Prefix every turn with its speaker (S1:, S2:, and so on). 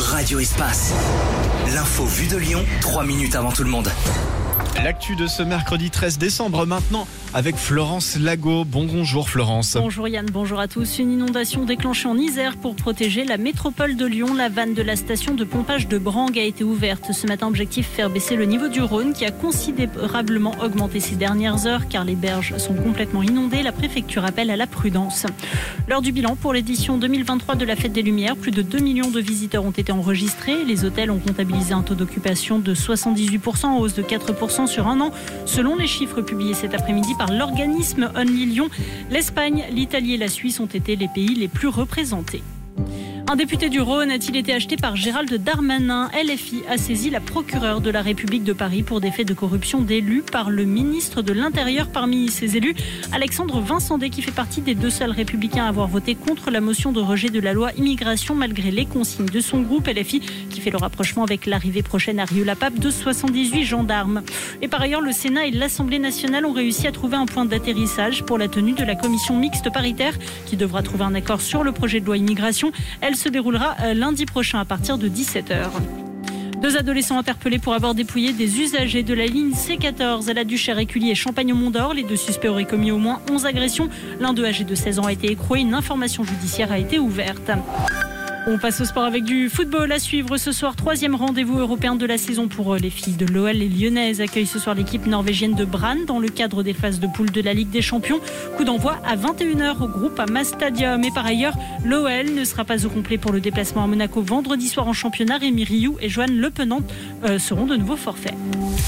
S1: Radio Espace. L'info vue de Lyon, 3 minutes avant tout le monde.
S2: L'actu de ce mercredi 13 décembre maintenant avec Florence Lago. Bonjour Florence.
S3: Bonjour Yann, bonjour à tous. Une inondation déclenchée en Isère pour protéger la métropole de Lyon. La vanne de la station de pompage de Brangue a été ouverte ce matin. Objectif, faire baisser le niveau du Rhône qui a considérablement augmenté ces dernières heures car les berges sont complètement inondées. La préfecture appelle à la prudence. L'heure du bilan pour l'édition 2023 de la Fête des Lumières. Plus de 2 millions de visiteurs ont été enregistrés. Les hôtels ont comptabilisé un taux d'occupation de 78%, en hausse de 4% sur un an. Selon les chiffres publiés cet après-midi par l'organisme Only Lyon, l'Espagne, l'Italie et la Suisse ont été les pays les plus représentés. Un député du Rhône a-t-il été acheté par Gérald Darmanin? LFI a saisi la procureure de la République de Paris pour des faits de corruption d'élus par le ministre de l'Intérieur. Parmi ces élus, Alexandre Vincendé, qui fait partie des 2 seuls républicains à avoir voté contre la motion de rejet de la loi immigration malgré les consignes de son groupe. LFI qui fait le rapprochement avec l'arrivée prochaine à Rieux-la-Pape de 78 gendarmes. Et par ailleurs, le Sénat et l'Assemblée nationale ont réussi à trouver un point d'atterrissage pour la tenue de la commission mixte paritaire qui devra trouver un accord sur le projet de loi immigration. Elle se déroulera lundi prochain à partir de 17h. 2 adolescents interpellés pour avoir dépouillé des usagers de la ligne C14 à la Duchère-Écully et Champagne-Mont-d'Or. Les 2 suspects auraient commis au moins 11 agressions. L'un d'eux, âgé de 16 ans, a été écroué. Une information judiciaire a été ouverte. On passe au sport avec du football à suivre ce soir. 3e rendez-vous européen de la saison pour les filles de l'OL. Les Lyonnaises accueillent ce soir l'équipe norvégienne de Brann dans le cadre des phases de poule de la Ligue des Champions. Coup d'envoi à 21h au Groupama Stadium. Et par ailleurs, l'OL ne sera pas au complet pour le déplacement à Monaco vendredi soir en championnat. Rémi Rioux et Joanne Le Penant seront de nouveau forfaits.